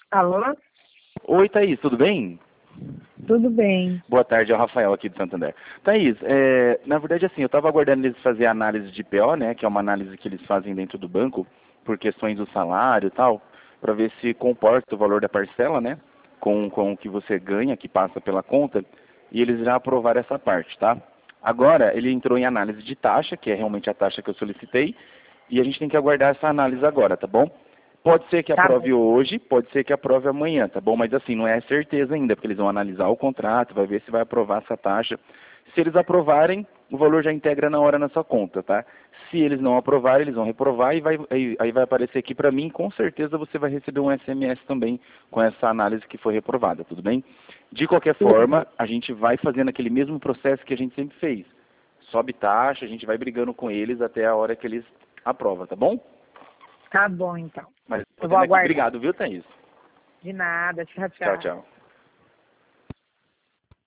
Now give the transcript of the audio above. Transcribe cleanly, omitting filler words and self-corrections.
Alô? Oi, Thaís, tudo bem? Tudo bem. Boa tarde, é o Rafael aqui de Santander. Thaís, na verdade, assim, eu estava aguardando eles fazer a análise de PO, né, que é uma análise que eles fazem dentro do banco, por questões do salário e tal, para ver se comporta o valor da parcela, né, com o que você ganha, que passa pela conta, e eles já aprovaram essa parte, tá? Agora, ele entrou em análise de taxa, que é realmente a taxa que eu solicitei, e a gente tem que aguardar essa análise agora, tá bom? Pode ser que Tá bom. aprove hoje, pode ser que aprove amanhã, tá bom? Mas assim, não é certeza ainda, porque eles vão analisar o contrato, vai ver se vai aprovar essa taxa. Se eles aprovarem, o valor já integra na hora na sua conta, tá? Se eles não aprovarem, eles vão reprovar e aí vai aparecer aqui para mim, com certeza você vai receber um SMS também com essa análise que foi reprovada, tudo bem? De qualquer Tudo forma, bem. a gente vai fazendo aquele mesmo processo que a gente sempre fez. Sobe taxa, a gente vai brigando com eles até a hora que eles aprovam, tá bom? Tá bom, então. Mas Eu tô vou tendo aqui. aguardar. Obrigado, viu, Thaís? De nada. Tchau, Tchau, tchau. tchau.